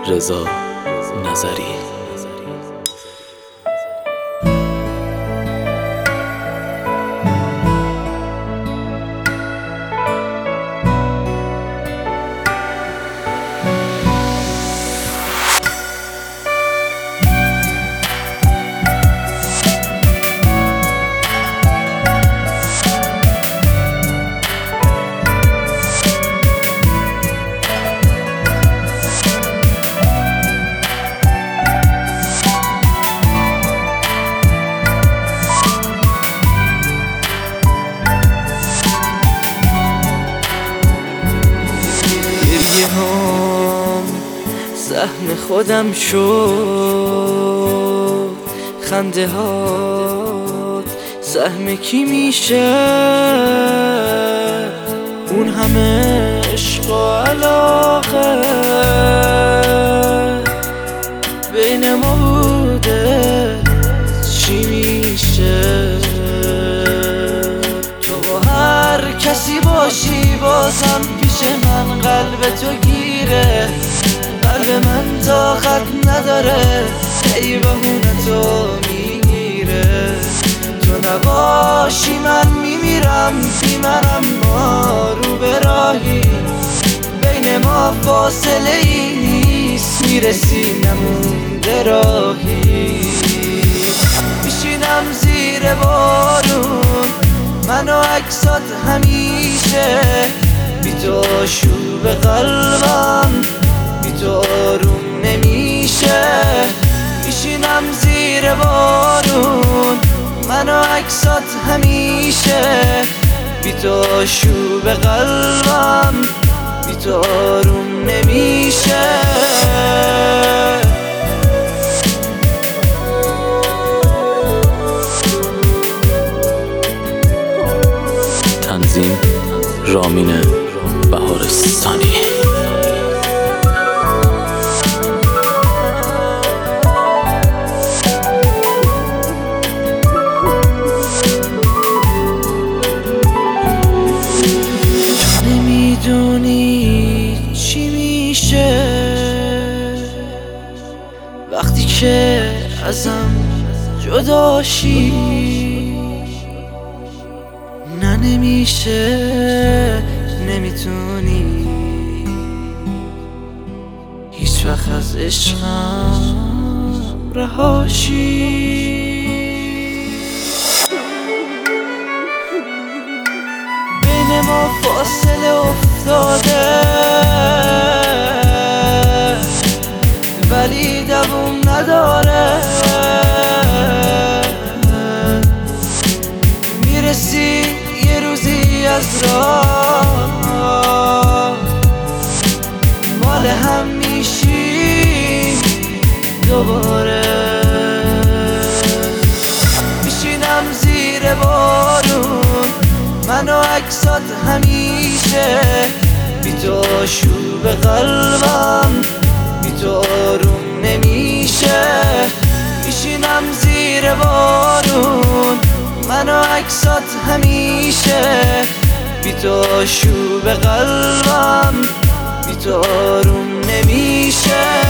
رضا نظری. سهم خودم شد، خنده هات سهم کی میشه؟ اون همه عشق و علاقه بین ما بوده، چی میشه؟ تو با هر کسی باشی بازم پیش من قلب تو گیره، قلب من طاقت نداره ای بهونه تو میگیره. تو نباشی من میمیرم بی من، اما رو به راهی بین ما فاصله ای نیست، میرسی نمونده راهی. میشینم زیر بارون من و عکسات همیشه، بی تو آشوب قلبم بی تو آروم نمیشه. میشینم زیر بارون من و عکسات همیشه، بی تو آشوب قلبم بی تو آروم نمیشه. تنظیم رامین بهارستانی. نمیدونی چی میشه وقتی که ازم جداشی، نه نمیشه، نمیتونی هیچ وقت از عشقم رهاشی. بین ما فاصله افتاده ولی دووم نداره، میرسی یه روزی از راه مال هم میشی دوباره. میشینم زیر بارون من و عکسات همیشه، بی تو آشوب قلبم بی تو آروم نمیشه. میشینم زیر بارون من و عکسات همیشه، بی تو آشوب قلبم بی تو آروم نمیشه.